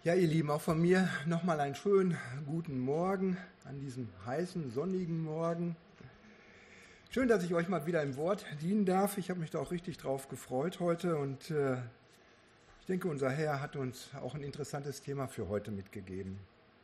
Ja, ihr Lieben, auch von mir nochmal einen schönen guten Morgen an diesem heißen, sonnigen Morgen. Schön, dass ich euch mal wieder im Wort dienen darf. Ich habe mich da auch richtig drauf gefreut heute und ich denke, unser Herr hat uns auch ein interessantes Thema für heute mitgegeben.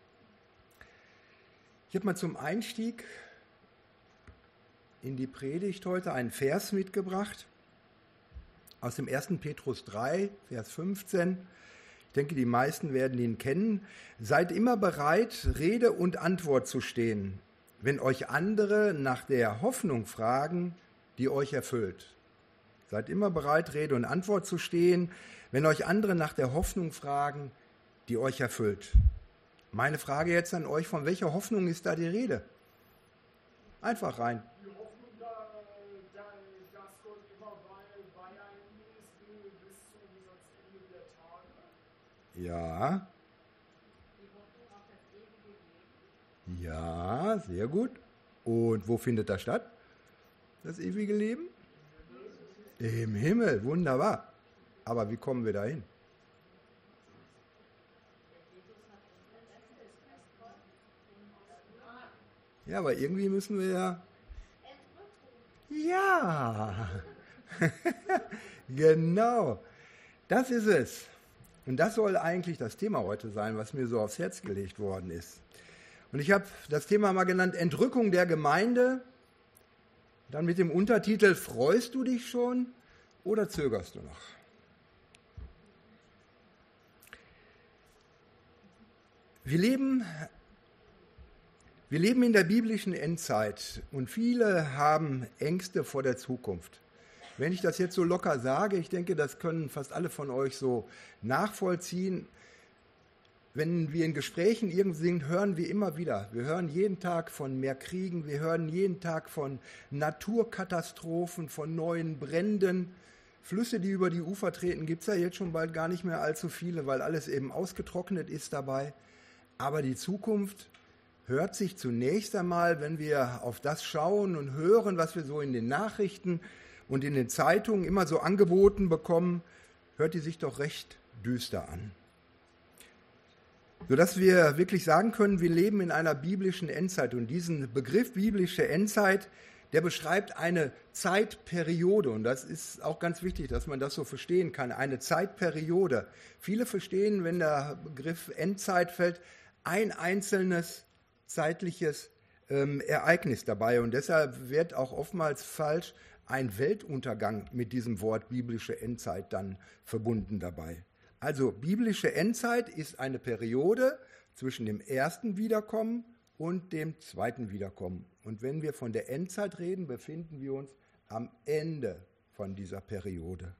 Ich habe mal zum Einstieg in die Predigt heute einen Vers mitgebracht aus dem 1. Petrus 3, Vers 15. Ich denke, die meisten werden ihn kennen. Seid immer bereit, Rede und Antwort zu stehen, wenn euch andere nach der Hoffnung fragen, die euch erfüllt. Seid immer bereit, Rede und Antwort zu stehen, wenn euch andere nach der Hoffnung fragen, die euch erfüllt. Meine Frage jetzt an euch, von welcher Hoffnung ist da die Rede? Einfach rein. Die Hoffnung, dass Gott immer bei einem ist bis zum Ende der Tage. Ja. Ja, sehr gut. Und wo findet das statt? Das ewige Leben? Im Himmel, wunderbar. Aber wie kommen wir dahin? Ja, aber irgendwie müssen wir ja... Ja, genau, das ist es. Und das soll eigentlich das Thema heute sein, was mir so aufs Herz gelegt worden ist. Und ich habe das Thema mal genannt, Entrückung der Gemeinde, dann mit dem Untertitel, freust du dich schon oder zögerst du noch? Wir leben in der biblischen Endzeit und viele haben Ängste vor der Zukunft. Wenn ich das jetzt so locker sage, ich denke, das können fast alle von euch so nachvollziehen. Wenn wir in Gesprächen irgendwo sind, hören wir immer wieder. Wir hören jeden Tag von mehr Kriegen, wir hören jeden Tag von Naturkatastrophen, von neuen Bränden. Flüsse, die über die Ufer treten, gibt es ja jetzt schon bald gar nicht mehr allzu viele, weil alles eben ausgetrocknet ist dabei. Aber die Zukunft hört sich zunächst einmal, wenn wir auf das schauen und hören, was wir so in den Nachrichten und in den Zeitungen immer so angeboten bekommen, hört die sich doch recht düster an. Sodass wir wirklich sagen können, wir leben in einer biblischen Endzeit. Und diesen Begriff biblische Endzeit, der beschreibt eine Zeitperiode. Und das ist auch ganz wichtig, dass man das so verstehen kann. Eine Zeitperiode. Viele verstehen, wenn der Begriff Endzeit fällt, ein einzelnes zeitliches Ereignis dabei. Und deshalb wird auch oftmals falsch ein Weltuntergang mit diesem Wort biblische Endzeit dann verbunden dabei. Also biblische Endzeit ist eine Periode zwischen dem ersten Wiederkommen und dem zweiten Wiederkommen. Und wenn wir von der Endzeit reden, befinden wir uns am Ende von dieser Periode.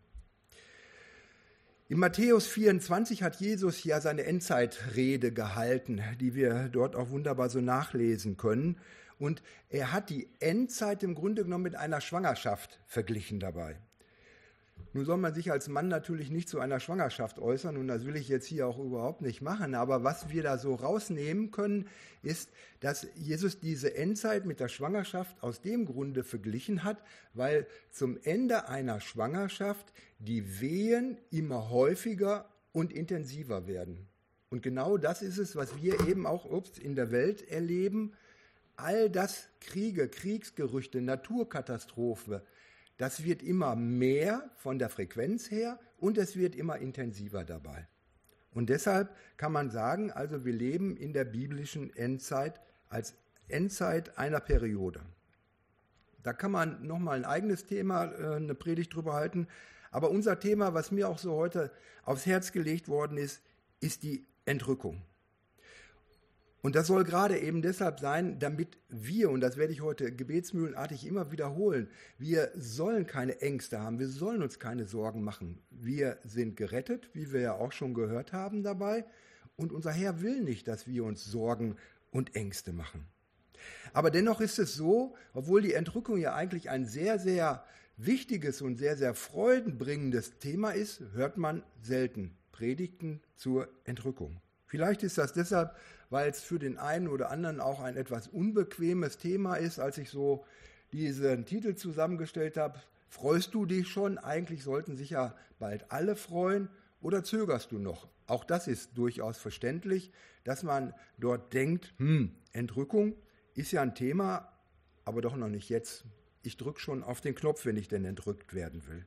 In Matthäus 24 hat Jesus ja seine Endzeitrede gehalten, die wir dort auch wunderbar so nachlesen können. Und er hat die Endzeit im Grunde genommen mit einer Schwangerschaft verglichen dabei. Nun soll man sich als Mann natürlich nicht zu einer Schwangerschaft äußern und das will ich jetzt hier auch überhaupt nicht machen. Aber was wir da so rausnehmen können, ist, dass Jesus diese Endzeit mit der Schwangerschaft aus dem Grunde verglichen hat, weil zum Ende einer Schwangerschaft die Wehen immer häufiger und intensiver werden. Und genau das ist es, was wir eben auch in der Welt erleben. All das Kriege, Kriegsgerüchte, Naturkatastrophe, das wird immer mehr von der Frequenz her und es wird immer intensiver dabei. Und deshalb kann man sagen, also wir leben in der biblischen Endzeit als Endzeit einer Periode. Da kann man nochmal ein eigenes Thema, eine Predigt drüber halten. Aber unser Thema, was mir auch so heute aufs Herz gelegt worden ist, ist die Entrückung. Und das soll gerade eben deshalb sein, damit wir, und das werde ich heute gebetsmühlenartig immer wiederholen, wir sollen keine Ängste haben, wir sollen uns keine Sorgen machen. Wir sind gerettet, wie wir ja auch schon gehört haben dabei, und unser Herr will nicht, dass wir uns Sorgen und Ängste machen. Aber dennoch ist es so, obwohl die Entrückung ja eigentlich ein sehr, sehr wichtiges und sehr, sehr freudenbringendes Thema ist, hört man selten Predigten zur Entrückung. Vielleicht ist das deshalb, weil es für den einen oder anderen auch ein etwas unbequemes Thema ist, als ich so diesen Titel zusammengestellt habe. Freust du dich schon? Eigentlich sollten sich ja bald alle freuen. oder zögerst du noch? Auch das ist durchaus verständlich, dass man dort denkt, Entrückung ist ja ein Thema, aber doch noch nicht jetzt. Ich drücke schon auf den Knopf, wenn ich denn entrückt werden will.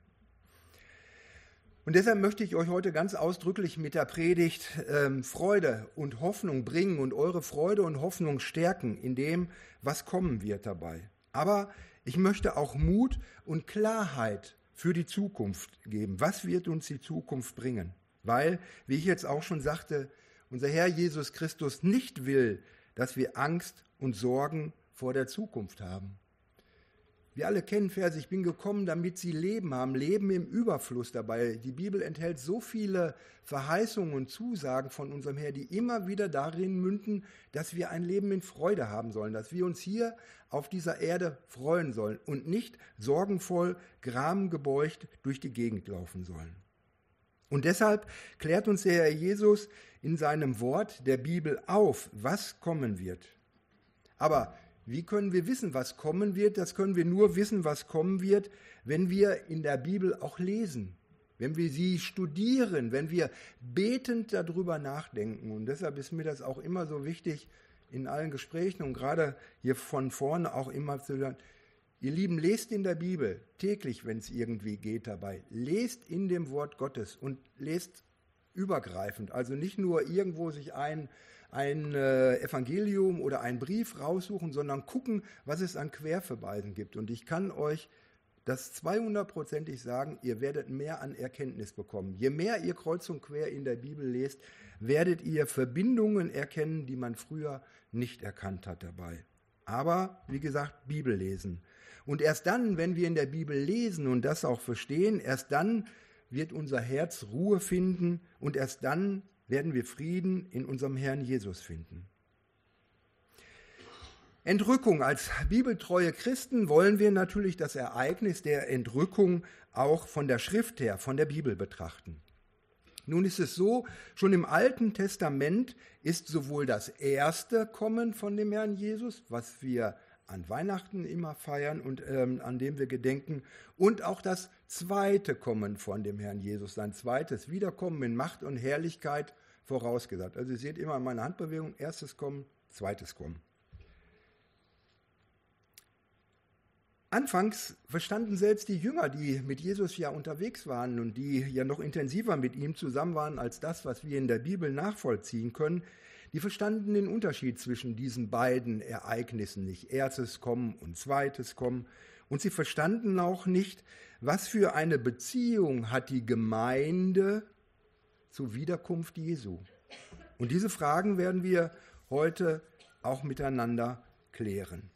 Und deshalb möchte ich euch heute ganz ausdrücklich mit der Predigt Freude und Hoffnung bringen und eure Freude und Hoffnung stärken in dem, was kommen wird dabei. Aber ich möchte auch Mut und Klarheit für die Zukunft geben. Was wird uns die Zukunft bringen? Weil, wie ich jetzt auch schon sagte, unser Herr Jesus Christus nicht will, dass wir Angst und Sorgen vor der Zukunft haben. Wir alle kennen Verse, ich bin gekommen, damit sie Leben haben, Leben im Überfluss dabei. Die Bibel enthält so viele Verheißungen und Zusagen von unserem Herr, die immer wieder darin münden, dass wir ein Leben in Freude haben sollen, dass wir uns hier auf dieser Erde freuen sollen und nicht sorgenvoll, gramgebeugt durch die Gegend laufen sollen. Und deshalb klärt uns der Herr Jesus in seinem Wort der Bibel auf, was kommen wird. Aber wie können wir wissen, was kommen wird? Das können wir nur wissen, was kommen wird, wenn wir in der Bibel auch lesen, wenn wir sie studieren, wenn wir betend darüber nachdenken. Und deshalb ist mir das auch immer so wichtig, in allen Gesprächen und gerade hier von vorne auch immer zu hören, ihr Lieben, lest in der Bibel täglich, wenn es irgendwie geht dabei. Lest in dem Wort Gottes und lest übergreifend, also nicht nur irgendwo sich ein Evangelium oder einen Brief raussuchen, sondern gucken, was es an Querverweisen gibt. Und ich kann euch das 200%ig sagen, ihr werdet mehr an Erkenntnis bekommen. Je mehr ihr kreuz und quer in der Bibel lest, werdet ihr Verbindungen erkennen, die man früher nicht erkannt hat dabei. Aber, wie gesagt, Bibel lesen. Und erst dann, wenn wir in der Bibel lesen und das auch verstehen, erst dann wird unser Herz Ruhe finden und erst dann werden wir Frieden in unserem Herrn Jesus finden. Entrückung. Als bibeltreue Christen wollen wir natürlich das Ereignis der Entrückung auch von der Schrift her, von der Bibel betrachten. Nun ist es so, schon im Alten Testament ist sowohl das erste Kommen von dem Herrn Jesus, was wir an Weihnachten immer feiern und an dem wir gedenken, und auch das zweite Kommen von dem Herrn Jesus, sein zweites Wiederkommen in Macht und Herrlichkeit vorausgesagt. Also ihr seht immer meine Handbewegung, erstes Kommen, zweites Kommen. Anfangs verstanden selbst die Jünger, die mit Jesus ja unterwegs waren und die ja noch intensiver mit ihm zusammen waren als das, was wir in der Bibel nachvollziehen können, die verstanden den Unterschied zwischen diesen beiden Ereignissen nicht, erstes Kommen und zweites Kommen. Und sie verstanden auch nicht, was für eine Beziehung hat die Gemeinde zur Wiederkunft Jesu. Und diese Fragen werden wir heute auch miteinander klären.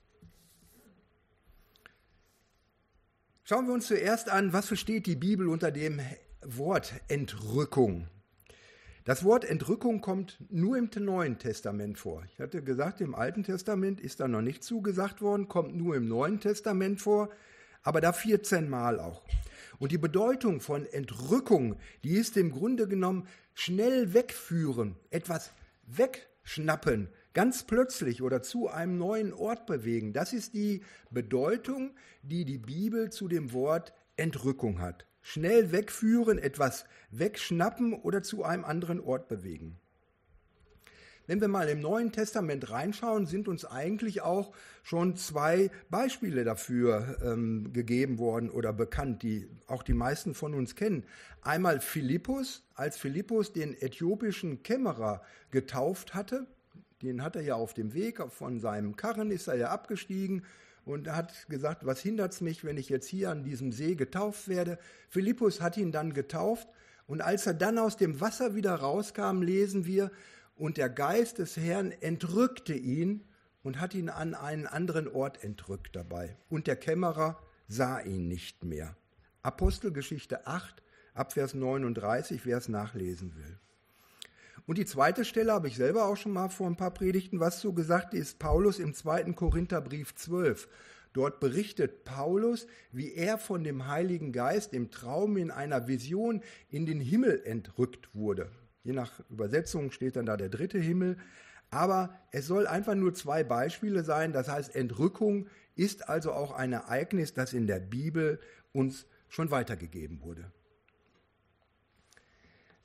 Schauen wir uns zuerst an, was versteht die Bibel unter dem Wort Entrückung. Das Wort Entrückung kommt nur im Neuen Testament vor. Ich hatte gesagt, im Alten Testament ist da noch nicht zugesagt worden, kommt nur im Neuen Testament vor, aber da 14 Mal auch. Und die Bedeutung von Entrückung, die ist im Grunde genommen schnell wegführen, etwas wegschnappen, ganz plötzlich oder zu einem neuen Ort bewegen. Das ist die Bedeutung, die die Bibel zu dem Wort Entrückung hat. Schnell wegführen, etwas wegschnappen oder zu einem anderen Ort bewegen. Wenn wir mal im Neuen Testament reinschauen, sind uns eigentlich auch schon 2 Beispiele dafür gegeben worden oder bekannt, die auch die meisten von uns kennen. Einmal Philippus, als Philippus den äthiopischen Kämmerer getauft hatte. Den hat er ja auf dem Weg, von seinem Karren ist er ja abgestiegen und hat gesagt, was hindert es mich, wenn ich jetzt hier an diesem See getauft werde. Philippus hat ihn dann getauft und als er dann aus dem Wasser wieder rauskam, lesen wir, und der Geist des Herrn entrückte ihn und hat ihn an einen anderen Ort entrückt dabei. Und der Kämmerer sah ihn nicht mehr. Apostelgeschichte 8, Abvers 39, wer es nachlesen will. Und die zweite Stelle habe ich selber auch schon mal vor ein paar Predigten was so gesagt, ist Paulus im 2. Korintherbrief 12. Dort berichtet Paulus, wie er von dem Heiligen Geist im Traum in einer Vision in den Himmel entrückt wurde. Je nach Übersetzung steht dann da der 3. Himmel. Aber es soll einfach nur 2 Beispiele sein. Das heißt, Entrückung ist also auch ein Ereignis, das in der Bibel uns schon weitergegeben wurde.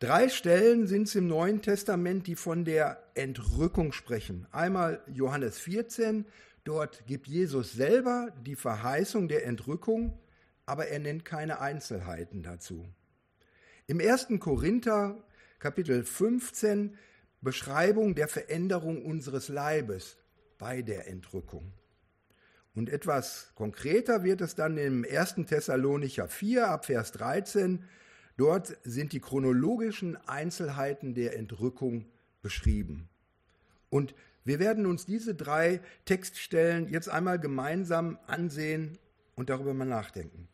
3 Stellen sind es im Neuen Testament, die von der Entrückung sprechen. Einmal Johannes 14, dort gibt Jesus selber die Verheißung der Entrückung, aber er nennt keine Einzelheiten dazu. Im 1. Korinther, Kapitel 15, Beschreibung der Veränderung unseres Leibes bei der Entrückung. Und etwas konkreter wird es dann im 1. Thessalonicher 4 ab Vers 13. Dort sind die chronologischen Einzelheiten der Entrückung beschrieben. Und wir werden uns diese 3 Textstellen jetzt einmal gemeinsam ansehen und darüber mal nachdenken.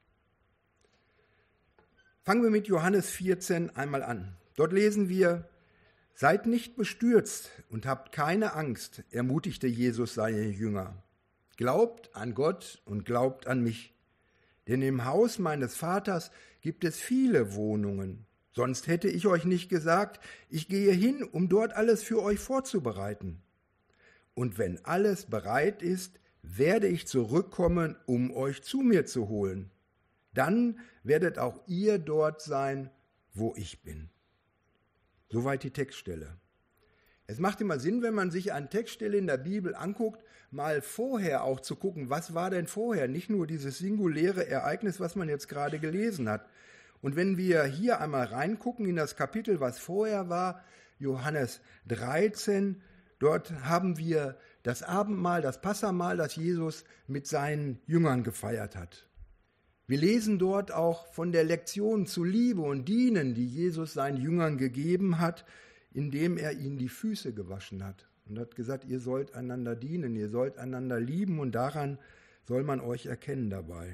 Fangen wir mit Johannes 14 einmal an. Dort lesen wir: Seid nicht bestürzt und habt keine Angst, ermutigte Jesus seine Jünger. Glaubt an Gott und glaubt an mich. Denn im Haus meines Vaters gibt es viele Wohnungen. Sonst hätte ich euch nicht gesagt, ich gehe hin, um dort alles für euch vorzubereiten. Und wenn alles bereit ist, werde ich zurückkommen, um euch zu mir zu holen. Dann werdet auch ihr dort sein, wo ich bin. Soweit die Textstelle. Es macht immer Sinn, wenn man sich eine Textstelle in der Bibel anguckt, mal vorher auch zu gucken, was war denn vorher? Nicht nur dieses singuläre Ereignis, was man jetzt gerade gelesen hat. Und wenn wir hier einmal reingucken in das Kapitel, was vorher war, Johannes 13, dort haben wir das Abendmahl, das Passahmahl, das Jesus mit seinen Jüngern gefeiert hat. Wir lesen dort auch von der Lektion zu Liebe und Dienen, die Jesus seinen Jüngern gegeben hat, indem er ihnen die Füße gewaschen hat und hat gesagt, ihr sollt einander dienen, ihr sollt einander lieben und daran soll man euch erkennen dabei.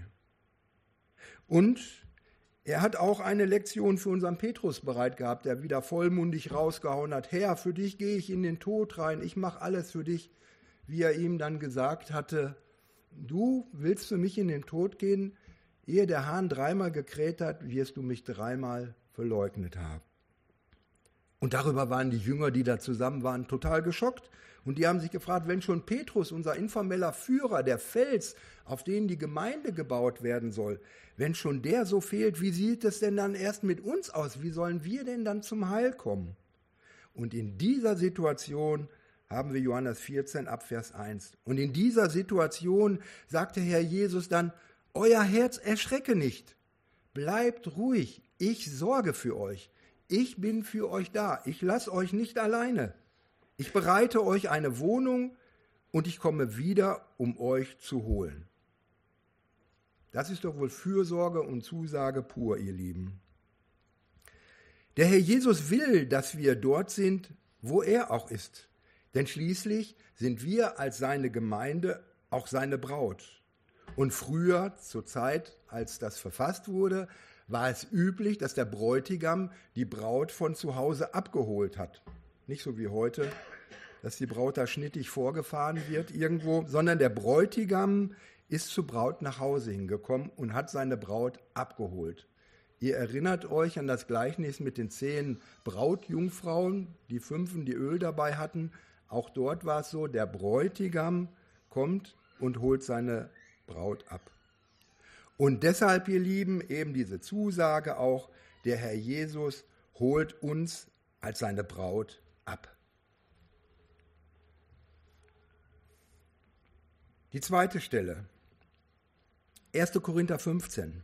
Und er hat auch eine Lektion für unseren Petrus bereit gehabt, der wieder vollmundig rausgehauen hat: Herr, für dich gehe ich in den Tod rein, ich mache alles für dich, wie er ihm dann gesagt hatte, du willst für mich in den Tod gehen, ehe der Hahn 3-mal gekräht hat, wirst du mich 3-mal verleugnet haben. Und darüber waren die Jünger, die da zusammen waren, total geschockt. Und die haben sich gefragt, wenn schon Petrus, unser informeller Führer, der Fels, auf den die Gemeinde gebaut werden soll, wenn schon der so fehlt, wie sieht es denn dann erst mit uns aus? Wie sollen wir denn dann zum Heil kommen? Und in dieser Situation haben wir Johannes 14 ab Vers 1. Und in dieser Situation sagte Herr Jesus dann: Euer Herz erschrecke nicht, bleibt ruhig, ich sorge für euch. Ich bin für euch da, ich lasse euch nicht alleine. Ich bereite euch eine Wohnung und ich komme wieder, um euch zu holen. Das ist doch wohl Fürsorge und Zusage pur, ihr Lieben. Der Herr Jesus will, dass wir dort sind, wo er auch ist. Denn schließlich sind wir als seine Gemeinde auch seine Braut. Und früher, zur Zeit, als das verfasst wurde, war es üblich, dass der Bräutigam die Braut von zu Hause abgeholt hat. Nicht so wie heute, dass die Braut da schnittig vorgefahren wird irgendwo, sondern der Bräutigam ist zur Braut nach Hause hingekommen und hat seine Braut abgeholt. Ihr erinnert euch an das Gleichnis mit den 10 Brautjungfrauen, die 5, die Öl dabei hatten. Auch dort war es so, der Bräutigam kommt und holt seine Braut ab. Und deshalb, ihr Lieben, eben diese Zusage auch, der Herr Jesus holt uns als seine Braut ab. Die zweite Stelle, 1. Korinther 15.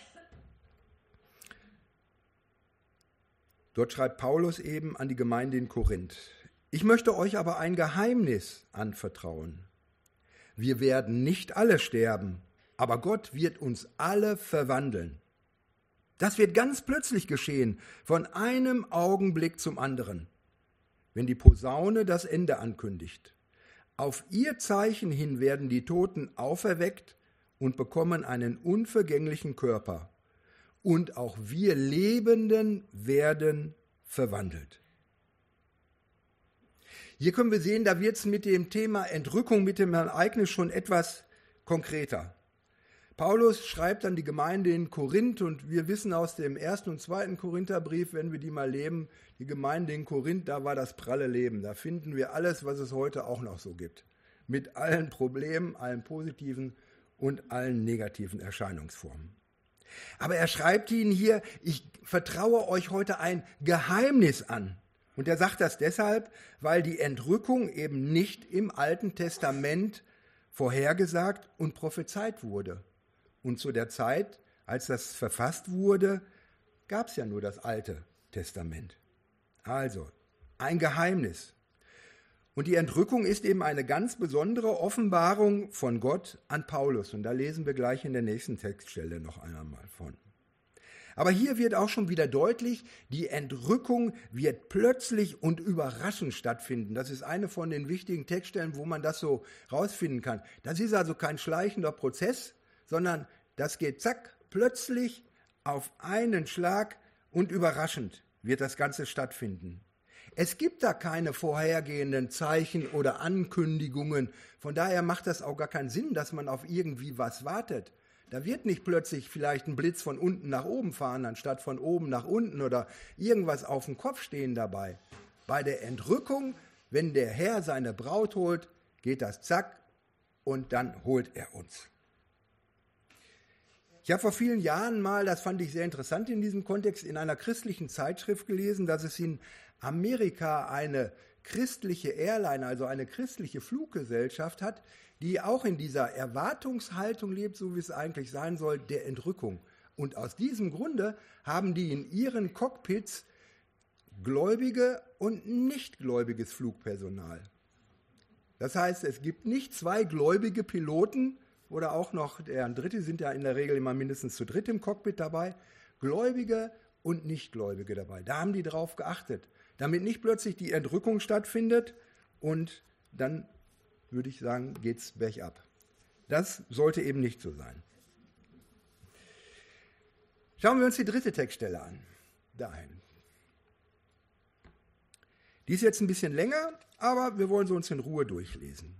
Dort schreibt Paulus eben an die Gemeinde in Korinth: Ich möchte euch aber ein Geheimnis anvertrauen. Wir werden nicht alle sterben, aber Gott wird uns alle verwandeln. Das wird ganz plötzlich geschehen, von einem Augenblick zum anderen, wenn die Posaune das Ende ankündigt. Auf ihr Zeichen hin werden die Toten auferweckt und bekommen einen unvergänglichen Körper. Und auch wir Lebenden werden verwandelt. Hier können wir sehen, da wird es mit dem Thema Entrückung, mit dem Ereignis schon etwas konkreter. Paulus schreibt an die Gemeinde in Korinth und wir wissen aus dem 1. und 2. Korintherbrief, wenn wir die mal leben, die Gemeinde in Korinth, da war das pralle Leben. Da finden wir alles, was es heute auch noch so gibt. Mit allen Problemen, allen positiven und allen negativen Erscheinungsformen. Aber er schreibt ihnen hier, ich vertraue euch heute ein Geheimnis an. Und er sagt das deshalb, weil die Entrückung eben nicht im Alten Testament vorhergesagt und prophezeit wurde. Und zu der Zeit, als das verfasst wurde, gab es ja nur das Alte Testament. Also, ein Geheimnis. Und die Entrückung ist eben eine ganz besondere Offenbarung von Gott an Paulus. Und da lesen wir gleich in der nächsten Textstelle noch einmal von. Aber hier wird auch schon wieder deutlich, die Entrückung wird plötzlich und überraschend stattfinden. Das ist eine von den wichtigen Textstellen, wo man das so rausfinden kann. Das ist also kein schleichender Prozess, sondern das geht zack, plötzlich auf einen Schlag und überraschend wird das Ganze stattfinden. Es gibt da keine vorhergehenden Zeichen oder Ankündigungen. Von daher macht das auch gar keinen Sinn, dass man auf irgendwie was wartet. Da wird nicht plötzlich vielleicht ein Blitz von unten nach oben fahren, anstatt von oben nach unten oder irgendwas auf dem Kopf stehen dabei. Bei der Entrückung, wenn der Herr seine Braut holt, geht das zack und dann holt er uns. Ich habe vor vielen Jahren mal, das fand ich sehr interessant in diesem Kontext, in einer christlichen Zeitschrift gelesen, dass es in Amerika eine christliche Airline, also eine christliche Fluggesellschaft hat, die auch in dieser Erwartungshaltung lebt, so wie es eigentlich sein soll, der Entrückung. Und aus diesem Grunde haben die in ihren Cockpits gläubige und nichtgläubiges Flugpersonal. Das heißt, es gibt nicht zwei gläubige Piloten oder auch noch deren Dritte, sind ja in der Regel immer mindestens zu dritt im Cockpit dabei, Gläubige und Nichtgläubige dabei. Da haben die drauf geachtet, damit nicht plötzlich die Entrückung stattfindet und dann, würde ich sagen, geht's bergab. Das sollte eben nicht so sein. Schauen wir uns die dritte Textstelle an. Dahin. Die ist jetzt ein bisschen länger, aber wir wollen sie uns in Ruhe durchlesen.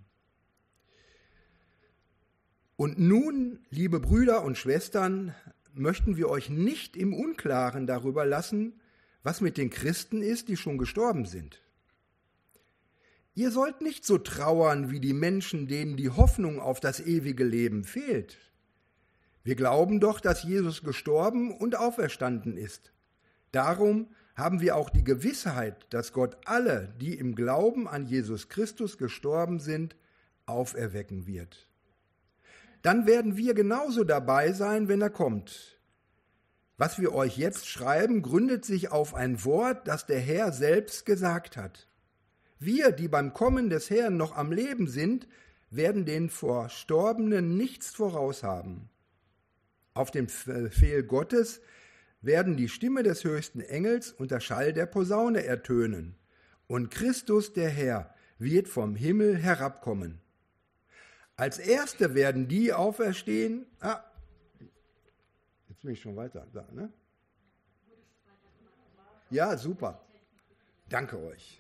Und nun, liebe Brüder und Schwestern, möchten wir euch nicht im Unklaren darüber lassen, was mit den Christen ist, die schon gestorben sind. Ihr sollt nicht so trauern wie die Menschen, denen die Hoffnung auf das ewige Leben fehlt. Wir glauben doch, dass Jesus gestorben und auferstanden ist. Darum haben wir auch die Gewissheit, dass Gott alle, die im Glauben an Jesus Christus gestorben sind, auferwecken wird. Dann werden wir genauso dabei sein, wenn er kommt. Was wir euch jetzt schreiben, gründet sich auf ein Wort, das der Herr selbst gesagt hat. Wir, die beim Kommen des Herrn noch am Leben sind, werden den Verstorbenen nichts voraus haben. Auf dem Befehl Gottes werden die Stimme des höchsten Engels und der Schall der Posaune ertönen. Und Christus, der Herr, wird vom Himmel herabkommen. Als Erste werden die auferstehen. Jetzt bin ich schon weiter da, ne? Ja, super. Danke euch.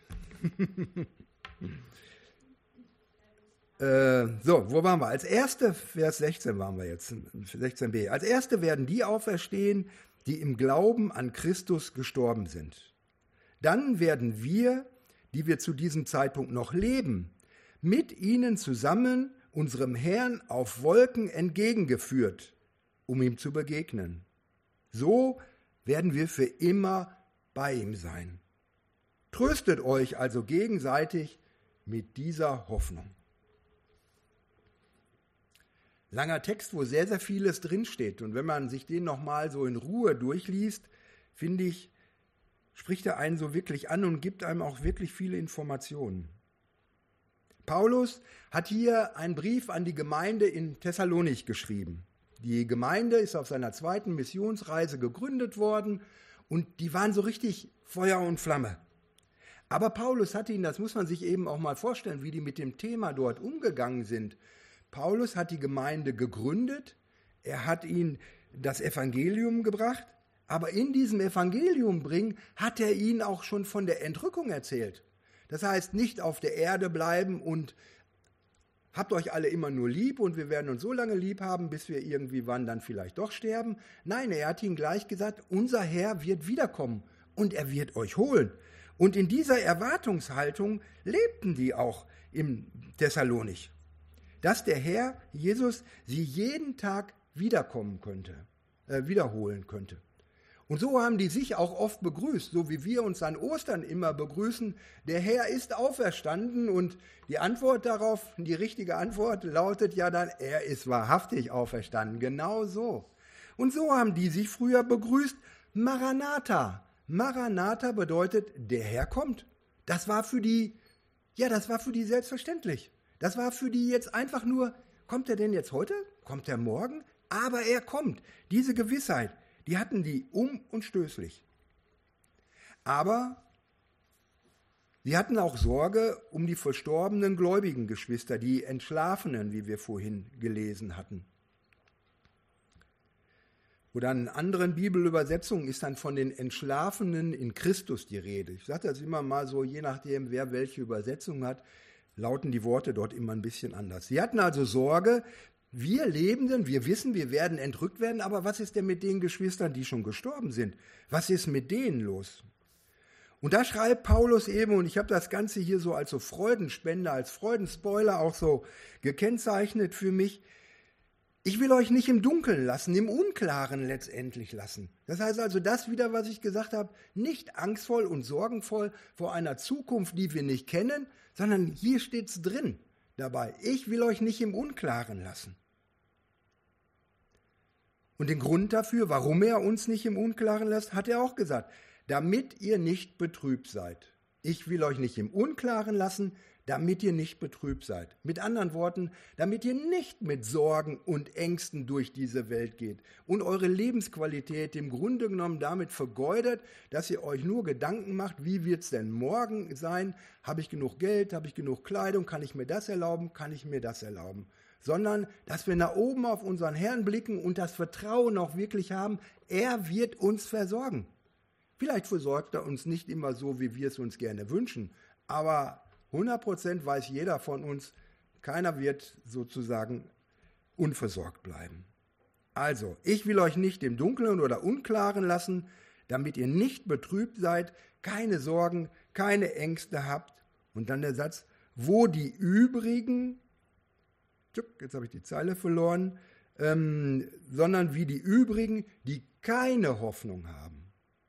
So, wo waren wir? Als Erste, Vers 16 waren wir jetzt, 16b. Als Erste werden die auferstehen, die im Glauben an Christus gestorben sind. Dann werden wir, die wir zu diesem Zeitpunkt noch leben, mit ihnen zusammen unserem Herrn auf Wolken entgegengeführt, um ihm zu begegnen. So werden wir für immer bei ihm sein. Tröstet euch also gegenseitig mit dieser Hoffnung. Langer Text, wo sehr, sehr vieles drinsteht. Und wenn man sich den nochmal so in Ruhe durchliest, finde ich, spricht er einen so wirklich an und gibt einem auch wirklich viele Informationen. Paulus hat hier einen Brief an die Gemeinde in Thessalonich geschrieben. Die Gemeinde ist auf seiner zweiten Missionsreise gegründet worden und die waren so richtig Feuer und Flamme. Aber Paulus hat ihnen, das muss man sich eben auch mal vorstellen, wie die mit dem Thema dort umgegangen sind. Paulus hat die Gemeinde gegründet, er hat ihnen das Evangelium gebracht, aber in diesem Evangelium bringen hat er ihnen auch schon von der Entrückung erzählt. Das heißt, nicht auf der Erde bleiben und habt euch alle immer nur lieb und wir werden uns so lange lieb haben, bis wir irgendwie wann dann vielleicht doch sterben. Nein, er hat ihnen gleich gesagt, unser Herr wird wiederkommen und er wird euch holen. Und in dieser Erwartungshaltung lebten die auch im Thessalonich, dass der Herr Jesus sie jeden Tag wiederkommen könnte. wiederholen könnte. Und so haben die sich auch oft begrüßt, so wie wir uns an Ostern immer begrüßen. Der Herr ist auferstanden und die Antwort darauf, die richtige Antwort lautet ja dann, er ist wahrhaftig auferstanden. Genau so. Und so haben die sich früher begrüßt. Maranatha. Maranatha bedeutet, der Herr kommt. Das war für die selbstverständlich. Das war für die jetzt einfach nur, kommt er denn jetzt heute? Kommt er morgen? Aber er kommt. Diese Gewissheit. Die hatten die unumstößlich. Aber sie hatten auch Sorge um die verstorbenen gläubigen Geschwister, die Entschlafenen, wie wir vorhin gelesen hatten. Oder in anderen Bibelübersetzungen ist dann von den Entschlafenen in Christus die Rede. Ich sage das immer mal so, je nachdem, wer welche Übersetzung hat, lauten die Worte dort immer ein bisschen anders. Sie hatten also Sorge, wir Lebenden, wir wissen, wir werden entrückt werden, aber was ist denn mit den Geschwistern, die schon gestorben sind? Was ist mit denen los? Und da schreibt Paulus eben, und ich habe das Ganze hier so als so Freudenspender, als Freudenspoiler auch so gekennzeichnet für mich, ich will euch nicht im Dunkeln lassen, im Unklaren letztendlich lassen. Das heißt also das wieder, was ich gesagt habe, nicht angstvoll und sorgenvoll vor einer Zukunft, die wir nicht kennen, sondern hier steht's drin dabei. Ich will euch nicht im Unklaren lassen. Und den Grund dafür, warum er uns nicht im Unklaren lässt, hat er auch gesagt, damit ihr nicht betrübt seid. Ich will euch nicht im Unklaren lassen, damit ihr nicht betrübt seid. Mit anderen Worten, damit ihr nicht mit Sorgen und Ängsten durch diese Welt geht und eure Lebensqualität im Grunde genommen damit vergeudet, dass ihr euch nur Gedanken macht, wie wird es denn morgen sein? Habe ich genug Geld? Habe ich genug Kleidung? Kann ich mir das erlauben? Kann ich mir das erlauben? Sondern, dass wir nach oben auf unseren Herrn blicken und das Vertrauen auch wirklich haben, er wird uns versorgen. Vielleicht versorgt er uns nicht immer so, wie wir es uns gerne wünschen, aber 100% weiß jeder von uns, keiner wird sozusagen unversorgt bleiben. Also, ich will euch nicht im Dunkeln oder Unklaren lassen, damit ihr nicht betrübt seid, keine Sorgen, keine Ängste habt. Und dann der Satz, wo die übrigen, jetzt habe ich die Zeile verloren, sondern wie die übrigen, die keine Hoffnung haben.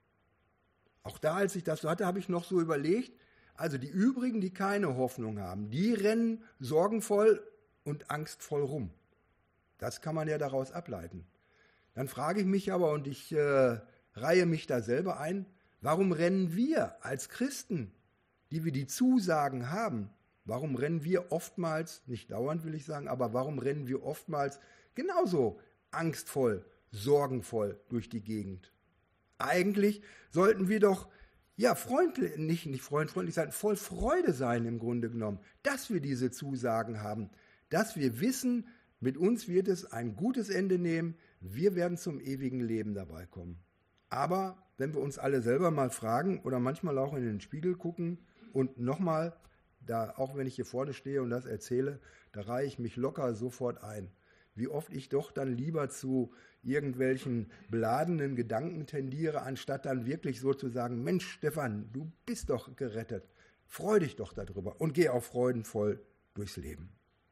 Auch da, als ich das so hatte, habe ich noch so überlegt, also die übrigen, die keine Hoffnung haben, die rennen sorgenvoll und angstvoll rum. Das kann man ja daraus ableiten. Dann frage ich mich aber, und ich reihe mich da selber ein, warum rennen wir als Christen, die wir die Zusagen haben, warum rennen wir oftmals, nicht dauernd will ich sagen, aber warum rennen wir oftmals genauso angstvoll, sorgenvoll durch die Gegend? Eigentlich sollten wir doch freundlich, nicht freundlich sein, voll Freude sein im Grunde genommen, dass wir diese Zusagen haben, dass wir wissen, mit uns wird es ein gutes Ende nehmen, wir werden zum ewigen Leben dabei kommen. Aber wenn wir uns alle selber mal fragen oder manchmal auch in den Spiegel gucken und nochmal, da auch wenn ich hier vorne stehe und das erzähle, da reihe ich mich locker sofort ein. Wie oft ich doch dann lieber zu irgendwelchen beladenen Gedanken tendiere, anstatt dann wirklich so zu sagen, Mensch Stefan, du bist doch gerettet, freu dich doch darüber und geh auch freudenvoll durchs Leben.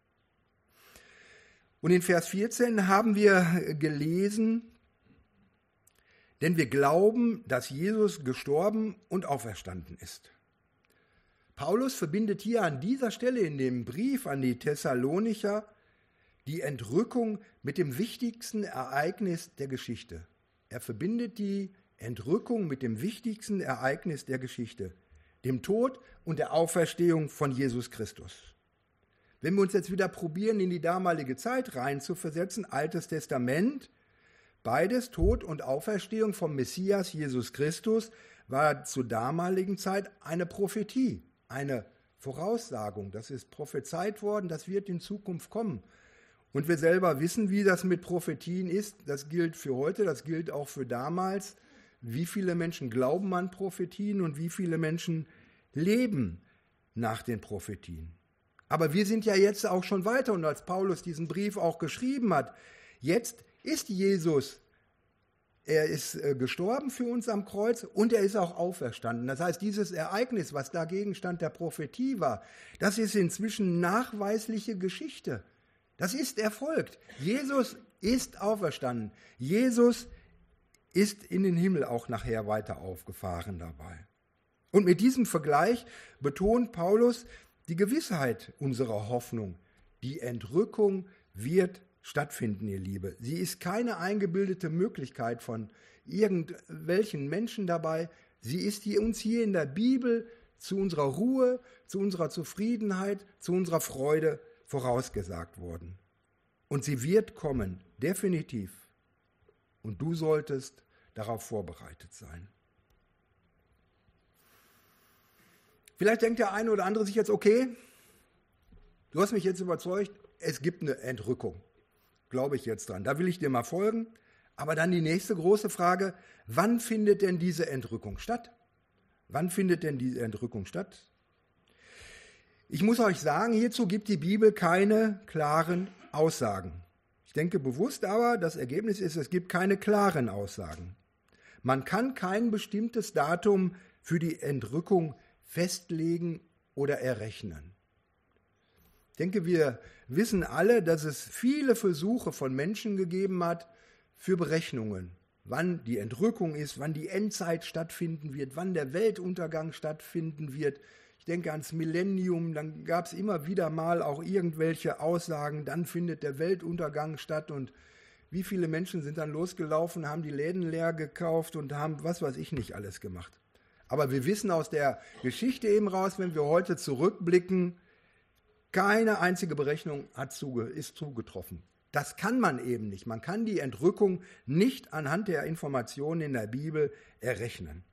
Und in Vers 14 haben wir gelesen, denn wir glauben, dass Jesus gestorben und auferstanden ist. Paulus verbindet hier an dieser Stelle in dem Brief an die Thessalonicher die Entrückung mit dem wichtigsten Ereignis der Geschichte. Er verbindet die Entrückung mit dem wichtigsten Ereignis der Geschichte, dem Tod und der Auferstehung von Jesus Christus. Wenn wir uns jetzt wieder probieren, in die damalige Zeit reinzuversetzen, Altes Testament, beides, Tod und Auferstehung vom Messias Jesus Christus, war zur damaligen Zeit eine Prophetie, eine Voraussagung. Das ist prophezeit worden, das wird in Zukunft kommen. Und wir selber wissen, wie das mit Prophetien ist. Das gilt für heute, das gilt auch für damals. Wie viele Menschen glauben an Prophetien und wie viele Menschen leben nach den Prophetien. Aber wir sind ja jetzt auch schon weiter und als Paulus diesen Brief auch geschrieben hat, jetzt ist Jesus, er ist gestorben für uns am Kreuz und er ist auch auferstanden. Das heißt, dieses Ereignis, was da Gegenstand der Prophetie war, das ist inzwischen nachweisliche Geschichte. Das ist erfolgt. Jesus ist auferstanden. Jesus ist in den Himmel auch nachher weiter aufgefahren dabei. Und mit diesem Vergleich betont Paulus die Gewissheit unserer Hoffnung. Die Entrückung wird stattfinden, ihr Liebe. Sie ist keine eingebildete Möglichkeit von irgendwelchen Menschen dabei. Sie ist uns hier in der Bibel zu unserer Ruhe, zu unserer Zufriedenheit, zu unserer Freude vorausgesagt worden. Und sie wird kommen, definitiv. Und du solltest darauf vorbereitet sein. Vielleicht denkt der eine oder andere sich jetzt, okay, du hast mich jetzt überzeugt, es gibt eine Entrückung. Glaube ich jetzt dran. Da will ich dir mal folgen. Aber dann die nächste große Frage, wann findet denn diese Entrückung statt? Wann findet denn diese Entrückung statt? Ich muss euch sagen, hierzu gibt die Bibel keine klaren Aussagen. Ich denke bewusst aber, das Ergebnis ist, es gibt keine klaren Aussagen. Man kann kein bestimmtes Datum für die Entrückung festlegen oder errechnen. Ich denke, wir wissen alle, dass es viele Versuche von Menschen gegeben hat für Berechnungen, wann die Entrückung ist, wann die Endzeit stattfinden wird, wann der Weltuntergang stattfinden wird. Ich denke ans Millennium, dann gab es immer wieder mal auch irgendwelche Aussagen, dann findet der Weltuntergang statt und wie viele Menschen sind dann losgelaufen, haben die Läden leer gekauft und haben was weiß ich nicht alles gemacht. Aber wir wissen aus der Geschichte eben raus, wenn wir heute zurückblicken, keine einzige Berechnung ist zugetroffen. Das kann man eben nicht. Man kann die Entrückung nicht anhand der Informationen in der Bibel errechnen.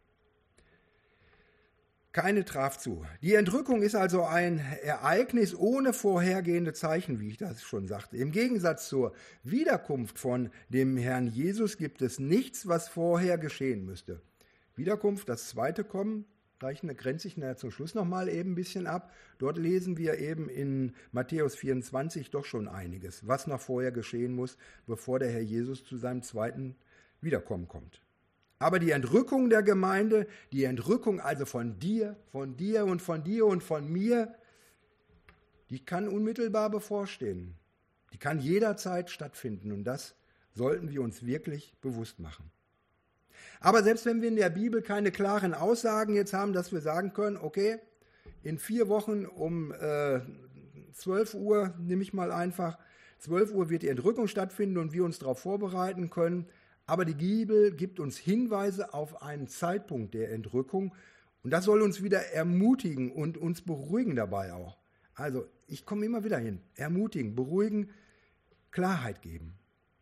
Keine traf zu. Die Entrückung ist also ein Ereignis ohne vorhergehende Zeichen, wie ich das schon sagte. Im Gegensatz zur Wiederkunft von dem Herrn Jesus gibt es nichts, was vorher geschehen müsste. Wiederkunft, das zweite Kommen, grenze ich zum Schluss nochmal eben ein bisschen ab. Dort lesen wir eben in Matthäus 24 doch schon einiges, was noch vorher geschehen muss, bevor der Herr Jesus zu seinem zweiten Wiederkommen kommt. Aber die Entrückung der Gemeinde, die Entrückung also von dir und von mir, die kann unmittelbar bevorstehen. Die kann jederzeit stattfinden und das sollten wir uns wirklich bewusst machen. Aber selbst wenn wir in der Bibel keine klaren Aussagen jetzt haben, dass wir sagen können, okay, in 4 Wochen um 12 Uhr, nehme ich mal einfach, 12 Uhr wird die Entrückung stattfinden und wir uns darauf vorbereiten können. Aber die Bibel gibt uns Hinweise auf einen Zeitpunkt der Entrückung und das soll uns wieder ermutigen und uns beruhigen dabei auch. Also ich komme immer wieder hin, ermutigen, beruhigen, Klarheit geben.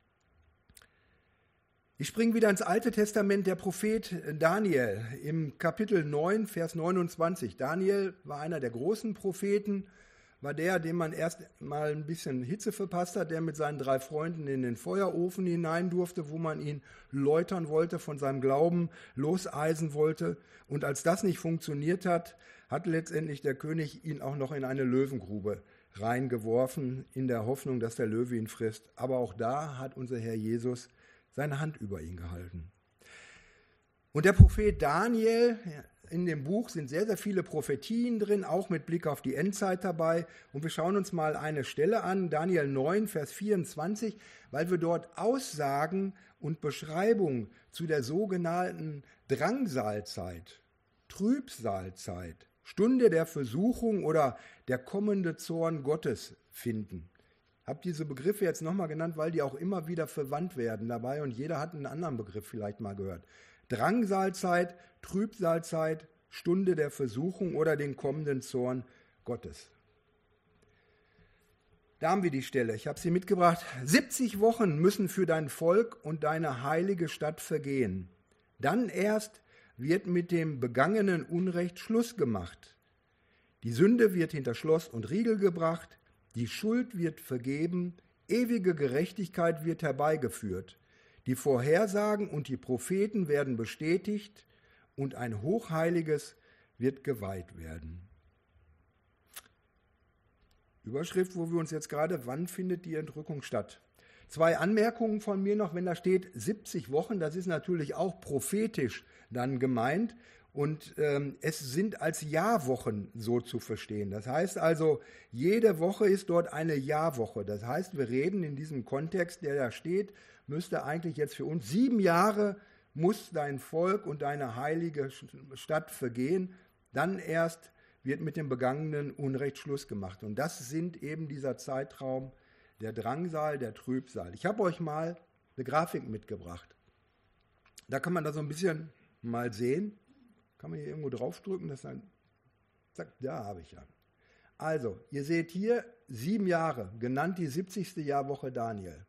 Ich springe wieder ins Alte Testament, der Prophet Daniel im Kapitel 9, Vers 29. Daniel war einer der großen Propheten, war der, dem man erst mal ein bisschen Hitze verpasst hat, der mit seinen 3 Freunden in den Feuerofen hinein durfte, wo man ihn läutern wollte, von seinem Glauben loseisen wollte. Und als das nicht funktioniert hat, hat letztendlich der König ihn auch noch in eine Löwengrube reingeworfen, in der Hoffnung, dass der Löwe ihn frisst. Aber auch da hat unser Herr Jesus seine Hand über ihn gehalten. Und der Prophet Daniel, in dem Buch sind sehr, sehr viele Prophetien drin, auch mit Blick auf die Endzeit dabei. Und wir schauen uns mal eine Stelle an, Daniel 9, Vers 24, weil wir dort Aussagen und Beschreibungen zu der sogenannten Drangsalzeit, Trübsalzeit, Stunde der Versuchung oder der kommende Zorn Gottes finden. Ich habe diese Begriffe jetzt nochmal genannt, weil die auch immer wieder verwandt werden dabei und jeder hat einen anderen Begriff vielleicht mal gehört. Drangsalzeit, Trübsalzeit, Stunde der Versuchung oder den kommenden Zorn Gottes. Da haben wir die Stelle, ich habe sie mitgebracht. 70 Wochen müssen für dein Volk und deine heilige Stadt vergehen. Dann erst wird mit dem begangenen Unrecht Schluss gemacht. Die Sünde wird hinter Schloss und Riegel gebracht, die Schuld wird vergeben, ewige Gerechtigkeit wird herbeigeführt. Die Vorhersagen und die Propheten werden bestätigt und ein Hochheiliges wird geweiht werden. Überschrift, wo wir uns jetzt gerade, wann findet die Entrückung statt? 2 Anmerkungen von mir noch, wenn da steht 70 Wochen, das ist natürlich auch prophetisch dann gemeint Und es sind als Jahrwochen so zu verstehen. Das heißt also, jede Woche ist dort eine Jahrwoche. Das heißt, wir reden in diesem Kontext, der da steht, müsste eigentlich jetzt für uns 7 Jahre muss dein Volk und deine heilige Stadt vergehen. Dann erst wird mit dem begangenen Unrecht Schluss gemacht. Und das sind eben dieser Zeitraum der Drangsal, der Trübsal. Ich habe euch mal eine Grafik mitgebracht. Da kann man das so ein bisschen mal sehen. Kann man hier irgendwo draufdrücken, das dann, zack, da habe ich ja. Also, ihr seht hier 7 Jahre, genannt die 70. Jahrwoche Daniel.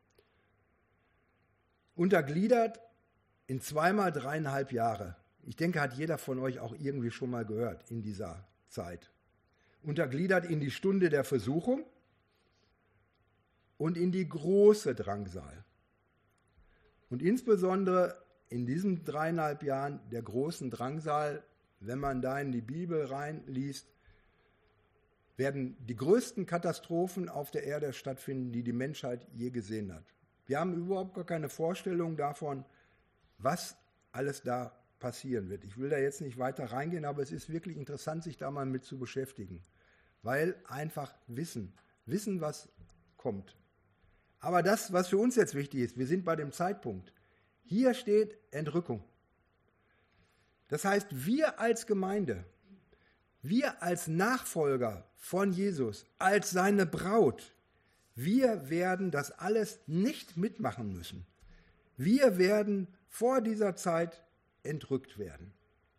Untergliedert in 2 mal 3,5 Jahre. Ich denke, hat jeder von euch auch irgendwie schon mal gehört in dieser Zeit. Untergliedert in die Stunde der Versuchung und in die große Drangsal. Und insbesondere in diesen 3,5 Jahren der großen Drangsal, wenn man da in die Bibel reinliest, werden die größten Katastrophen auf der Erde stattfinden, die die Menschheit je gesehen hat. Wir haben überhaupt gar keine Vorstellung davon, was alles da passieren wird. Ich will da jetzt nicht weiter reingehen, aber es ist wirklich interessant, sich da mal mit zu beschäftigen, weil einfach wissen, was kommt. Aber das, was für uns jetzt wichtig ist, wir sind bei dem Zeitpunkt. Hier steht Entrückung. Das heißt, wir als Gemeinde, wir als Nachfolger von Jesus, als seine Braut, wir werden das alles nicht mitmachen müssen. Wir werden vor dieser Zeit entrückt werden.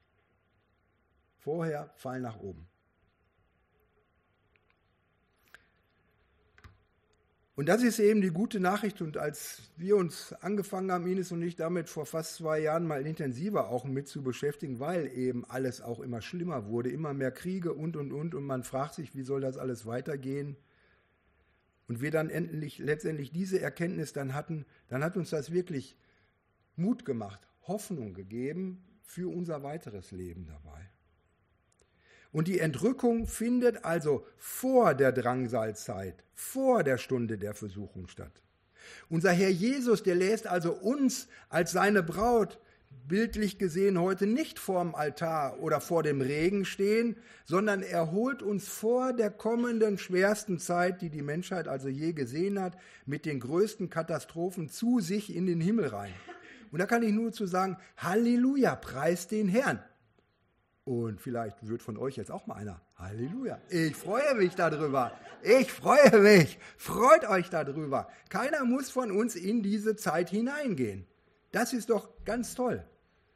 Vorher Fall nach oben. Und das ist eben die gute Nachricht. Und als wir uns angefangen haben, Ines und ich, damit vor fast 2 Jahren mal intensiver auch mit zu beschäftigen, weil eben alles auch immer schlimmer wurde, immer mehr Kriege und man fragt sich, wie soll das alles weitergehen? Und wir dann letztendlich diese Erkenntnis dann hatten, dann hat uns das wirklich Mut gemacht, Hoffnung gegeben für unser weiteres Leben dabei. Und die Entrückung findet also vor der Drangsalzeit, vor der Stunde der Versuchung statt. Unser Herr Jesus, der lässt also uns als seine Braut, bildlich gesehen heute nicht vorm Altar oder vor dem Regen stehen, sondern er holt uns vor der kommenden schwersten Zeit, die die Menschheit also je gesehen hat, mit den größten Katastrophen zu sich in den Himmel rein. Und da kann ich nur zu sagen, Halleluja, preist den Herrn. Und vielleicht wird von euch jetzt auch mal einer, Halleluja, ich freue mich darüber, ich freue mich, freut euch darüber. Keiner muss von uns in diese Zeit hineingehen. Das ist doch ganz toll.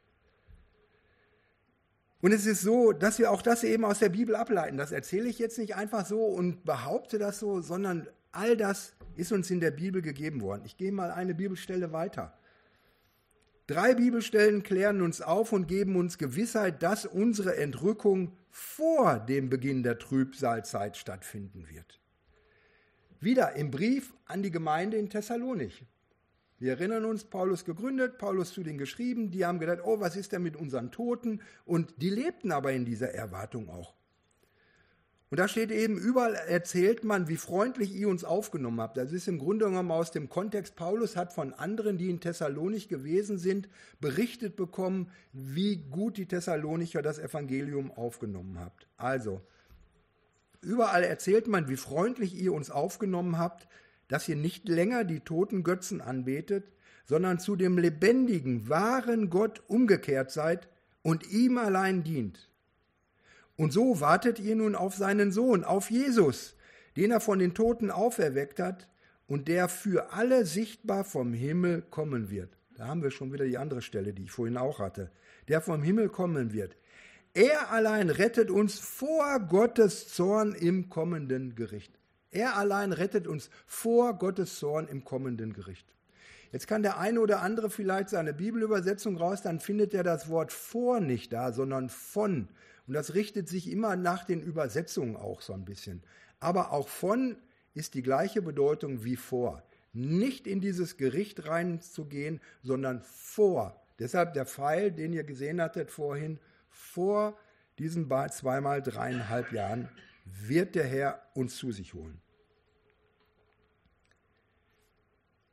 Und es ist so, dass wir auch das eben aus der Bibel ableiten. Das erzähle ich jetzt nicht einfach so und behaupte das so, sondern all das ist uns in der Bibel gegeben worden. Ich gehe mal eine Bibelstelle weiter. 3 Bibelstellen klären uns auf und geben uns Gewissheit, dass unsere Entrückung vor dem Beginn der Trübsalzeit stattfinden wird. Wieder im Brief an die Gemeinde in Thessalonich. Wir erinnern uns, Paulus gegründet, Paulus zu denen geschrieben, die haben gedacht, oh, was ist denn mit unseren Toten? Und die lebten aber in dieser Erwartung auch. Und da steht eben, überall erzählt man, wie freundlich ihr uns aufgenommen habt. Das ist im Grunde genommen aus dem Kontext, Paulus hat von anderen, die in Thessalonich gewesen sind, berichtet bekommen, wie gut die Thessalonicher das Evangelium aufgenommen habt. Also, überall erzählt man, wie freundlich ihr uns aufgenommen habt, dass ihr nicht länger die toten Götzen anbetet, sondern zu dem lebendigen, wahren Gott umgekehrt seid und ihm allein dient. Und so wartet ihr nun auf seinen Sohn, auf Jesus, den er von den Toten auferweckt hat und der für alle sichtbar vom Himmel kommen wird. Da haben wir schon wieder die andere Stelle, die ich vorhin auch hatte. Der vom Himmel kommen wird. Er allein rettet uns vor Gottes Zorn im kommenden Gericht. Er allein rettet uns vor Gottes Zorn im kommenden Gericht. Jetzt kann der eine oder andere vielleicht seine Bibelübersetzung raus, dann findet er das Wort vor nicht da, sondern von. Und das richtet sich immer nach den Übersetzungen auch so ein bisschen. Aber auch von ist die gleiche Bedeutung wie vor. Nicht in dieses Gericht reinzugehen, sondern vor. Deshalb der Pfeil, den ihr gesehen hattet vorhin, vor diesen 2 mal 3,5 Jahren wird der Herr uns zu sich holen.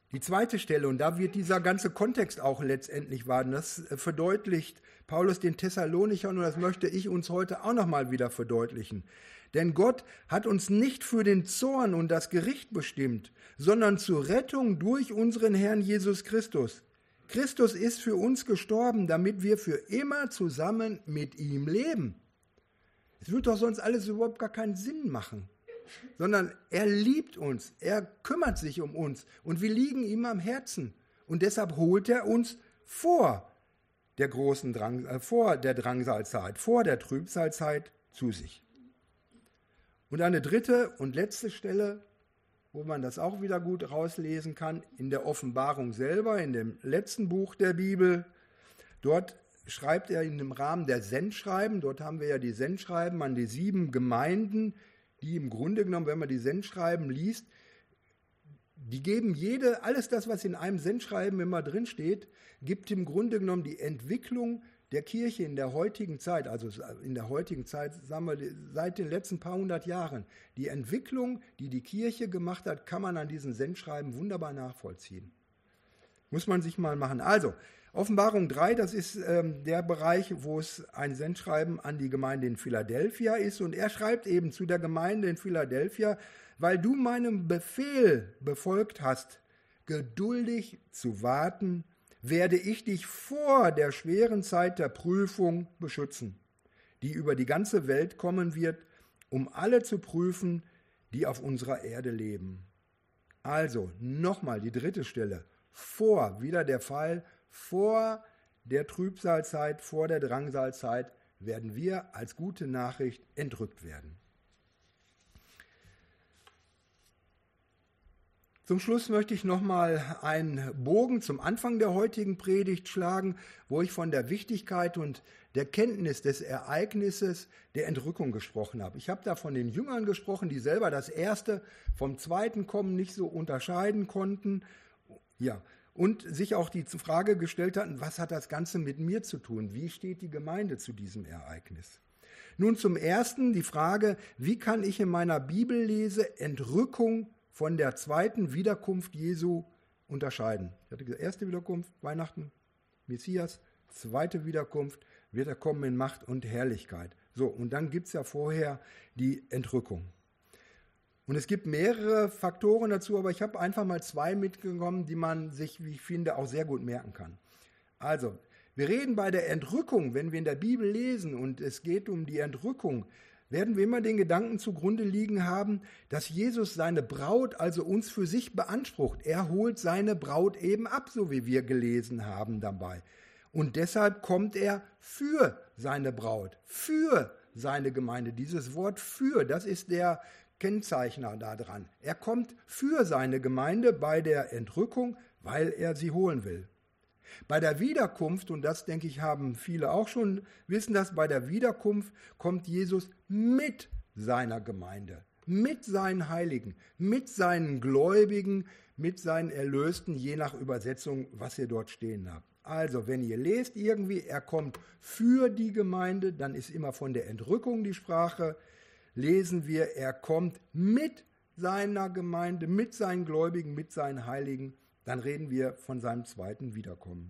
Die zweite Stelle, und da wird dieser ganze Kontext auch letztendlich wahr, das verdeutlicht Paulus den Thessalonichern, und das möchte ich uns heute auch nochmal wieder verdeutlichen. Denn Gott hat uns nicht für den Zorn und das Gericht bestimmt, sondern zur Rettung durch unseren Herrn Jesus Christus. Christus ist für uns gestorben, damit wir für immer zusammen mit ihm leben. Es wird doch sonst alles überhaupt gar keinen Sinn machen. Sondern er liebt uns, er kümmert sich um uns und wir liegen ihm am Herzen. Und deshalb holt er uns vor der Drangsalzeit, vor der Trübsalzeit zu sich. Und eine dritte und letzte Stelle, wo man das auch wieder gut rauslesen kann, in der Offenbarung selber, in dem letzten Buch der Bibel. Dort schreibt er in dem Rahmen der Sendschreiben, dort haben wir ja die Sendschreiben an die 7 Gemeinden, die im Grunde genommen, wenn man die Sendschreiben liest, die geben alles das, was in einem Sendschreiben immer drin steht, gibt im Grunde genommen die Entwicklung der Kirche in der heutigen Zeit, also in der heutigen Zeit, sagen wir, seit den letzten paar hundert Jahren, die Entwicklung, die die Kirche gemacht hat, kann man an diesen Sendschreiben wunderbar nachvollziehen. Muss man sich mal machen. Also, Offenbarung 3, das ist der Bereich, wo es ein Sendschreiben an die Gemeinde in Philadelphia ist. Und er schreibt eben zu der Gemeinde in Philadelphia, weil du meinem Befehl befolgt hast, geduldig zu warten, werde ich dich vor der schweren Zeit der Prüfung beschützen, die über die ganze Welt kommen wird, um alle zu prüfen, die auf unserer Erde leben. Also, nochmal die dritte Stelle. Wieder der Fall, vor der Trübsalzeit, vor der Drangsalzeit werden wir als gute Nachricht entrückt werden. Zum Schluss möchte ich nochmal einen Bogen zum Anfang der heutigen Predigt schlagen, wo ich von der Wichtigkeit und der Kenntnis des Ereignisses der Entrückung gesprochen habe. Ich habe da von den Jüngern gesprochen, die selber das erste vom zweiten Kommen nicht so unterscheiden konnten. Ja, und sich auch die Frage gestellt hatten, was hat das Ganze mit mir zu tun? Wie steht die Gemeinde zu diesem Ereignis? Nun zum Ersten die Frage, wie kann ich in meiner Bibellese Entrückung von der zweiten Wiederkunft Jesu unterscheiden? Ich hatte gesagt, erste Wiederkunft, Weihnachten, Messias, zweite Wiederkunft, wird er kommen in Macht und Herrlichkeit. So, und dann gibt es ja vorher die Entrückung. Und es gibt mehrere Faktoren dazu, aber ich habe einfach mal 2 mitgenommen, die man sich, wie ich finde, auch sehr gut merken kann. Also, wir reden bei der Entrückung, wenn wir in der Bibel lesen und es geht um die Entrückung, werden wir immer den Gedanken zugrunde liegen haben, dass Jesus seine Braut, also uns für sich beansprucht. Er holt seine Braut eben ab, so wie wir gelesen haben dabei. Und deshalb kommt er für seine Braut, für seine Gemeinde. Dieses Wort für, das ist der Kennzeichner da dran. Er kommt für seine Gemeinde bei der Entrückung, weil er sie holen will. Bei der Wiederkunft, und das denke ich haben viele auch schon, wissen das, bei der Wiederkunft kommt Jesus mit seiner Gemeinde, mit seinen Heiligen, mit seinen Gläubigen, mit seinen Erlösten, je nach Übersetzung, was ihr dort stehen habt. Also, wenn ihr lest irgendwie, er kommt für die Gemeinde, dann ist immer von der Entrückung die Sprache. Lesen wir, er kommt mit seiner Gemeinde, mit seinen Gläubigen, mit seinen Heiligen, dann reden wir von seinem zweiten Wiederkommen.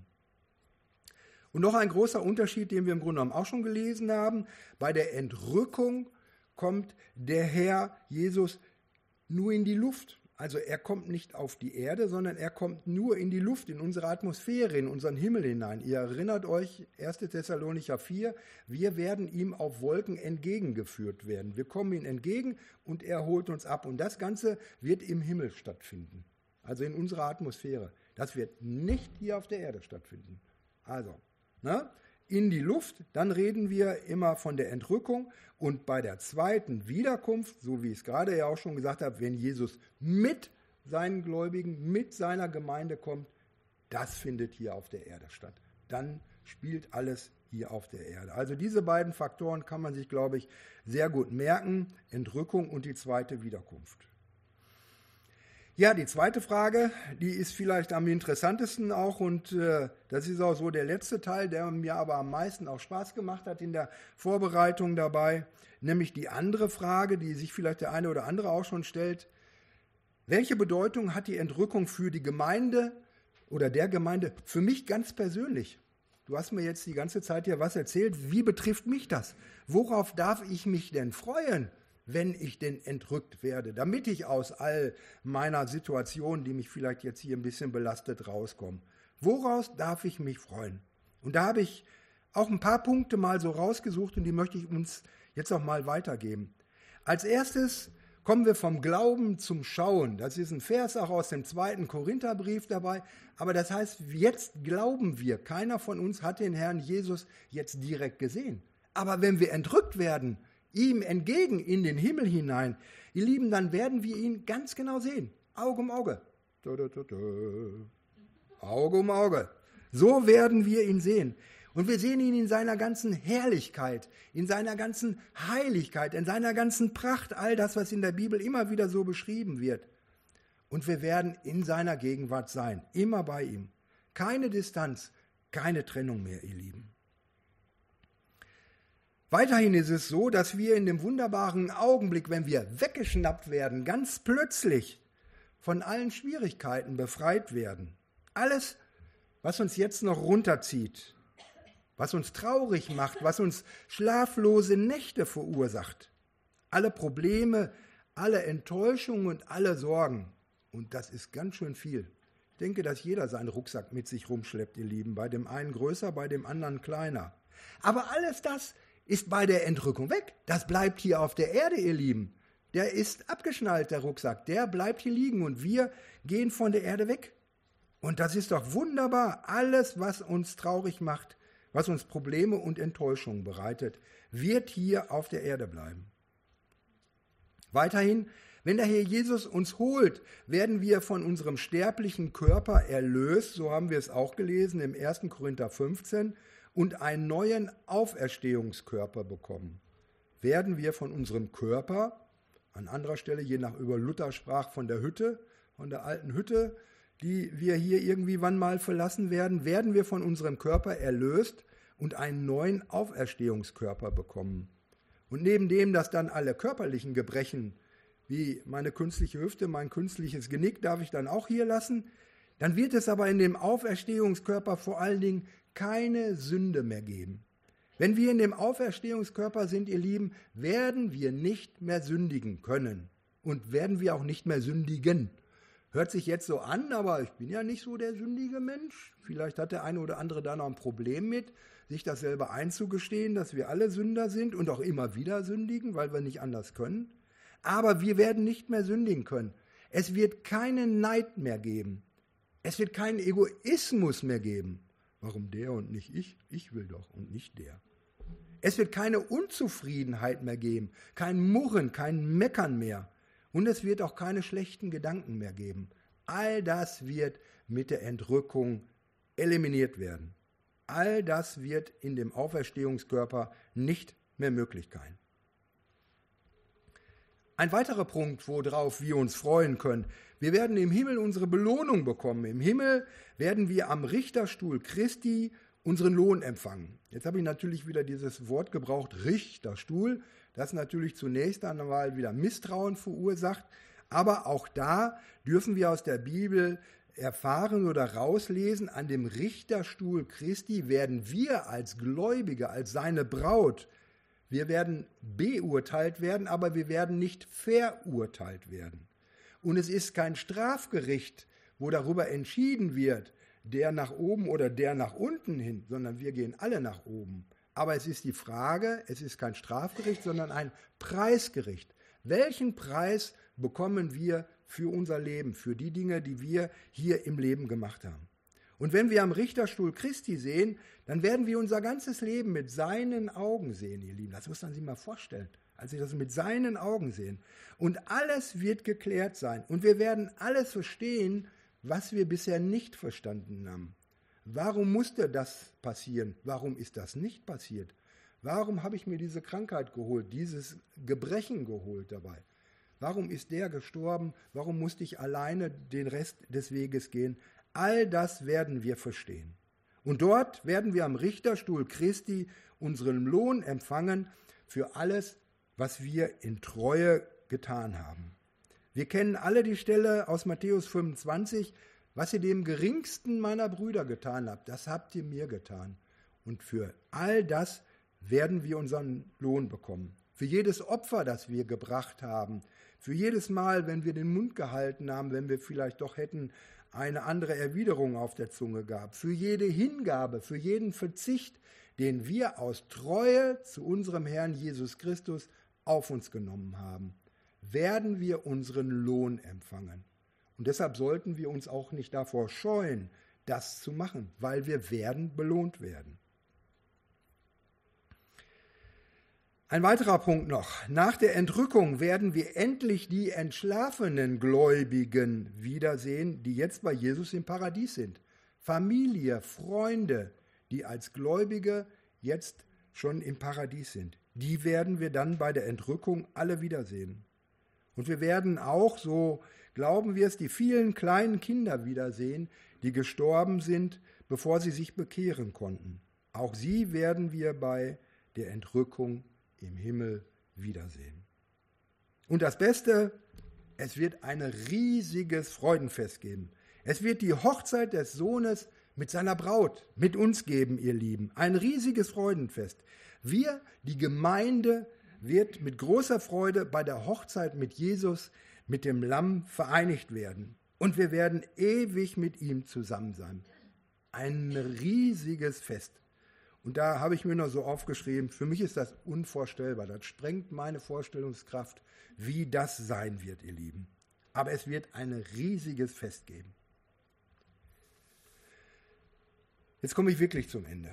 Und noch ein großer Unterschied, den wir im Grunde genommen auch schon gelesen haben, bei der Entrückung kommt der Herr Jesus nur in die Luft. Also er kommt nicht auf die Erde, sondern er kommt nur in die Luft, in unsere Atmosphäre, in unseren Himmel hinein. Ihr erinnert euch, 1. Thessalonicher 4, wir werden ihm auf Wolken entgegengeführt werden. Wir kommen ihm entgegen und er holt uns ab. Und das Ganze wird im Himmel stattfinden, also in unserer Atmosphäre. Das wird nicht hier auf der Erde stattfinden. Also, in die Luft, dann reden wir immer von der Entrückung. Und bei der zweiten Wiederkunft, so wie ich es gerade ja auch schon gesagt habe, wenn Jesus mit seinen Gläubigen, mit seiner Gemeinde kommt, das findet hier auf der Erde statt. Dann spielt alles hier auf der Erde. Also diese beiden Faktoren kann man sich, glaube ich, sehr gut merken. Entrückung und die zweite Wiederkunft. Ja, die zweite Frage, die ist vielleicht am interessantesten auch und das ist auch so der letzte Teil, der mir aber am meisten auch Spaß gemacht hat in der Vorbereitung dabei, nämlich die andere Frage, die sich vielleicht der eine oder andere auch schon stellt. Welche Bedeutung hat die Entrückung für die Gemeinde oder der Gemeinde? Für mich ganz persönlich. Du hast mir jetzt die ganze Zeit hier was erzählt. Wie betrifft mich das? Worauf darf ich mich denn freuen, wenn ich denn entrückt werde, damit ich aus all meiner Situation, die mich vielleicht jetzt hier ein bisschen belastet, rauskomme? Woraus darf ich mich freuen? Und da habe ich auch ein paar Punkte mal so rausgesucht und die möchte ich uns jetzt auch mal weitergeben. Als erstes kommen wir vom Glauben zum Schauen. Das ist ein Vers auch aus dem 2. Korintherbrief dabei. Aber das heißt, jetzt glauben wir. Keiner von uns hat den Herrn Jesus jetzt direkt gesehen. Aber wenn wir entrückt werden, ihm entgegen in den Himmel hinein, ihr Lieben, dann werden wir ihn ganz genau sehen. Auge um Auge. Auge um Auge. So werden wir ihn sehen. Und wir sehen ihn in seiner ganzen Herrlichkeit, in seiner ganzen Heiligkeit, in seiner ganzen Pracht, all das, was in der Bibel immer wieder so beschrieben wird. Und wir werden in seiner Gegenwart sein, immer bei ihm. Keine Distanz, keine Trennung mehr, ihr Lieben. Weiterhin ist es so, dass wir in dem wunderbaren Augenblick, wenn wir weggeschnappt werden, ganz plötzlich von allen Schwierigkeiten befreit werden. Alles, was uns jetzt noch runterzieht, was uns traurig macht, was uns schlaflose Nächte verursacht. Alle Probleme, alle Enttäuschungen und alle Sorgen. Und das ist ganz schön viel. Ich denke, dass jeder seinen Rucksack mit sich rumschleppt, ihr Lieben. Bei dem einen größer, bei dem anderen kleiner. Aber alles das ist bei der Entrückung weg. Das bleibt hier auf der Erde, ihr Lieben. Der ist abgeschnallt, der Rucksack. Der bleibt hier liegen und wir gehen von der Erde weg. Und das ist doch wunderbar. Alles, was uns traurig macht, was uns Probleme und Enttäuschungen bereitet, wird hier auf der Erde bleiben. Weiterhin, wenn der Herr Jesus uns holt, werden wir von unserem sterblichen Körper erlöst, so haben wir es auch gelesen im 1. Korinther 15, und einen neuen Auferstehungskörper bekommen. Werden wir von unserem Körper, an anderer Stelle, je nach über Luther sprach von der Hütte, von der alten Hütte, die wir hier irgendwie wann mal verlassen werden, werden wir von unserem Körper erlöst und einen neuen Auferstehungskörper bekommen. Und neben dem, dass dann alle körperlichen Gebrechen, wie meine künstliche Hüfte, mein künstliches Genick, darf ich dann auch hier lassen, dann wird es aber in dem Auferstehungskörper vor allen Dingen keine Sünde mehr geben. Wenn wir in dem Auferstehungskörper sind, ihr Lieben, werden wir nicht mehr sündigen können und werden wir auch nicht mehr sündigen. Hört sich jetzt so an, aber ich bin ja nicht so der sündige Mensch. Vielleicht hat der eine oder andere da noch ein Problem mit, sich das selber einzugestehen, dass wir alle Sünder sind und auch immer wieder sündigen, weil wir nicht anders können. Aber wir werden nicht mehr sündigen können. Es wird keinen Neid mehr geben. Es wird keinen Egoismus mehr geben. Warum der und nicht ich? Ich will doch und nicht der. Es wird keine Unzufriedenheit mehr geben, kein Murren, kein Meckern mehr. Und es wird auch keine schlechten Gedanken mehr geben. All das wird mit der Entrückung eliminiert werden. All das wird in dem Auferstehungskörper nicht mehr möglich sein. Ein weiterer Punkt, worauf wir uns freuen können: Wir werden im Himmel unsere Belohnung bekommen. Im Himmel werden wir am Richterstuhl Christi unseren Lohn empfangen. Jetzt habe ich natürlich wieder dieses Wort gebraucht, Richterstuhl, das natürlich zunächst einmal wieder Misstrauen verursacht. Aber auch da dürfen wir aus der Bibel erfahren oder rauslesen, an dem Richterstuhl Christi werden wir als Gläubige, als seine Braut, wir werden beurteilt werden, aber wir werden nicht verurteilt werden. Und es ist kein Strafgericht, wo darüber entschieden wird, der nach oben oder der nach unten hin, sondern wir gehen alle nach oben. Aber es ist die Frage, es ist kein Strafgericht, sondern ein Preisgericht. Welchen Preis bekommen wir für unser Leben, für die Dinge, die wir hier im Leben gemacht haben? Und wenn wir am Richterstuhl Christi sehen, dann werden wir unser ganzes Leben mit seinen Augen sehen, ihr Lieben. Das muss man sich mal vorstellen, als wir das mit seinen Augen sehen. Und alles wird geklärt sein. Und wir werden alles verstehen, was wir bisher nicht verstanden haben. Warum musste das passieren? Warum ist das nicht passiert? Warum habe ich mir diese Krankheit geholt, dieses Gebrechen geholt dabei? Warum ist der gestorben? Warum musste ich alleine den Rest des Weges gehen? All das werden wir verstehen. Und dort werden wir am Richterstuhl Christi unseren Lohn empfangen für alles, was wir in Treue getan haben. Wir kennen alle die Stelle aus Matthäus 25, was ihr dem geringsten meiner Brüder getan habt, das habt ihr mir getan. Und für all das werden wir unseren Lohn bekommen. Für jedes Opfer, das wir gebracht haben, für jedes Mal, wenn wir den Mund gehalten haben, wenn wir vielleicht doch hätten eine andere Erwiderung auf der Zunge gehabt, für jede Hingabe, für jeden Verzicht, den wir aus Treue zu unserem Herrn Jesus Christus auf uns genommen haben, werden wir unseren Lohn empfangen. Und deshalb sollten wir uns auch nicht davor scheuen, das zu machen, weil wir werden belohnt werden. Ein weiterer Punkt noch. Nach der Entrückung werden wir endlich die entschlafenen Gläubigen wiedersehen, die jetzt bei Jesus im Paradies sind. Familie, Freunde, die als Gläubige jetzt schon im Paradies sind. Die werden wir dann bei der Entrückung alle wiedersehen. Und wir werden auch, so glauben wir es, die vielen kleinen Kinder wiedersehen, die gestorben sind, bevor sie sich bekehren konnten. Auch sie werden wir bei der Entrückung im Himmel wiedersehen. Und das Beste, es wird ein riesiges Freudenfest geben. Es wird die Hochzeit des Sohnes mit seiner Braut, mit uns geben, ihr Lieben. Ein riesiges Freudenfest. Wir, die Gemeinde, wird mit großer Freude bei der Hochzeit mit Jesus, mit dem Lamm vereinigt werden. Und wir werden ewig mit ihm zusammen sein. Ein riesiges Fest. Und da habe ich mir noch so aufgeschrieben, für mich ist das unvorstellbar. Das sprengt meine Vorstellungskraft, wie das sein wird, ihr Lieben. Aber es wird ein riesiges Fest geben. Jetzt komme ich wirklich zum Ende.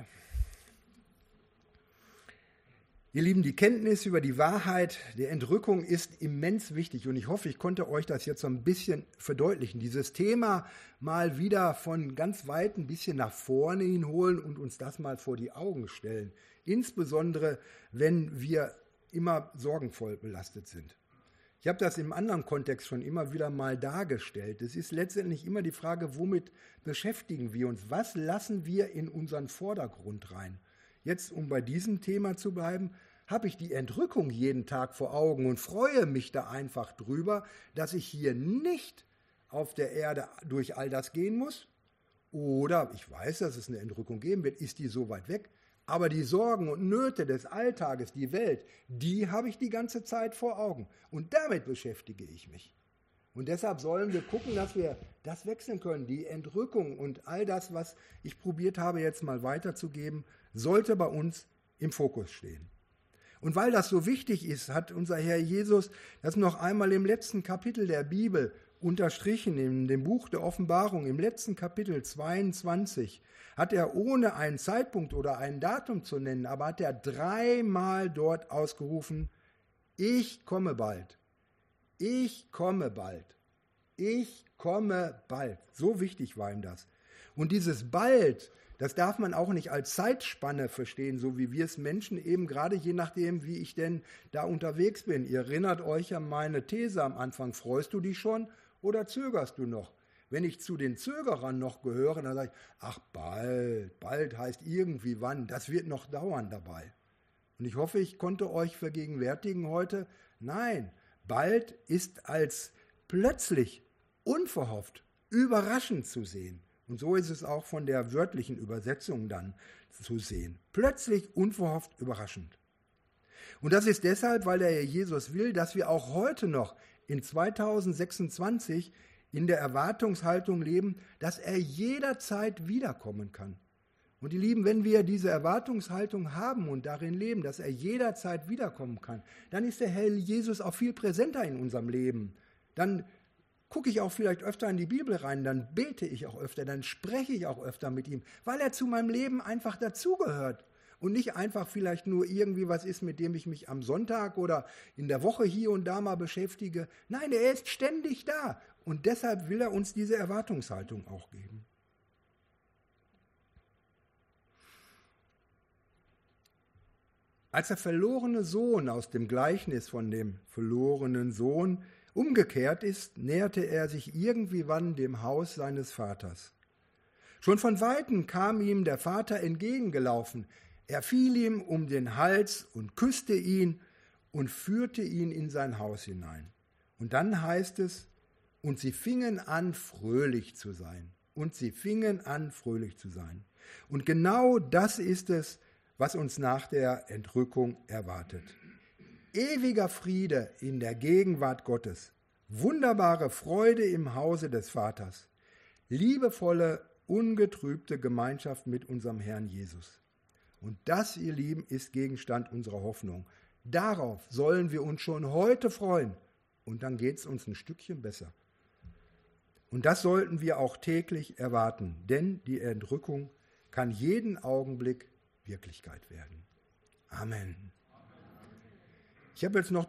Ihr Lieben, die Kenntnis über die Wahrheit der Entrückung ist immens wichtig und ich hoffe, ich konnte euch das jetzt so ein bisschen verdeutlichen. Dieses Thema mal wieder von ganz weit ein bisschen nach vorne hinholen und uns das mal vor die Augen stellen. Insbesondere, wenn wir immer sorgenvoll belastet sind. Ich habe das im anderen Kontext schon immer wieder mal dargestellt. Es ist letztendlich immer die Frage, womit beschäftigen wir uns? Was lassen wir in unseren Vordergrund rein? Jetzt, um bei diesem Thema zu bleiben, habe ich die Entrückung jeden Tag vor Augen und freue mich da einfach drüber, dass ich hier nicht auf der Erde durch all das gehen muss. Oder ich weiß, dass es eine Entrückung geben wird, ist die so weit weg. Aber die Sorgen und Nöte des Alltages, die Welt, die habe ich die ganze Zeit vor Augen. Und damit beschäftige ich mich. Und deshalb sollen wir gucken, dass wir das wechseln können. Die Entrückung und all das, was ich probiert habe, jetzt mal weiterzugeben, sollte bei uns im Fokus stehen. Und weil das so wichtig ist, hat unser Herr Jesus das noch einmal im letzten Kapitel der Bibel unterstrichen, in dem Buch der Offenbarung, im letzten Kapitel 22, hat er ohne einen Zeitpunkt oder ein Datum zu nennen, aber hat er dreimal dort ausgerufen, ich komme bald. Ich komme bald. Ich komme bald. So wichtig war ihm das. Und dieses bald, das darf man auch nicht als Zeitspanne verstehen, so wie wir es Menschen eben gerade, je nachdem, wie ich denn da unterwegs bin. Ihr erinnert euch an meine These am Anfang. Freust du dich schon oder zögerst du noch? Wenn ich zu den Zögerern noch gehöre, dann sage ich, ach bald, bald heißt irgendwie wann, das wird noch dauern dabei. Und ich hoffe, ich konnte euch vergegenwärtigen heute, nein, bald ist als plötzlich, unverhofft, überraschend zu sehen. Und so ist es auch von der wörtlichen Übersetzung dann zu sehen. Plötzlich, unverhofft, überraschend. Und das ist deshalb, weil der Herr Jesus will, dass wir auch heute noch in 2026 in der Erwartungshaltung leben, dass er jederzeit wiederkommen kann. Und ihr Lieben, wenn wir diese Erwartungshaltung haben und darin leben, dass er jederzeit wiederkommen kann, dann ist der Herr Jesus auch viel präsenter in unserem Leben. Dann gucke ich auch vielleicht öfter in die Bibel rein, dann bete ich auch öfter, dann spreche ich auch öfter mit ihm, weil er zu meinem Leben einfach dazugehört und nicht einfach vielleicht nur irgendwie was ist, mit dem ich mich am Sonntag oder in der Woche hier und da mal beschäftige. Nein, er ist ständig da und deshalb will er uns diese Erwartungshaltung auch geben. Als der verlorene Sohn aus dem Gleichnis von dem verlorenen Sohn umgekehrt ist, näherte er sich irgendwann dem Haus seines Vaters. Schon von Weitem kam ihm der Vater entgegengelaufen. Er fiel ihm um den Hals und küsste ihn und führte ihn in sein Haus hinein. Und dann heißt es, und sie fingen an, fröhlich zu sein. Und sie fingen an, fröhlich zu sein. Und genau das ist es, was uns nach der Entrückung erwartet. Ewiger Friede in der Gegenwart Gottes, wunderbare Freude im Hause des Vaters, liebevolle, ungetrübte Gemeinschaft mit unserem Herrn Jesus. Und das, ihr Lieben, ist Gegenstand unserer Hoffnung. Darauf sollen wir uns schon heute freuen. Und dann geht es uns ein Stückchen besser. Und das sollten wir auch täglich erwarten, denn die Entrückung kann jeden Augenblick Wirklichkeit werden. Amen. Ich habe jetzt noch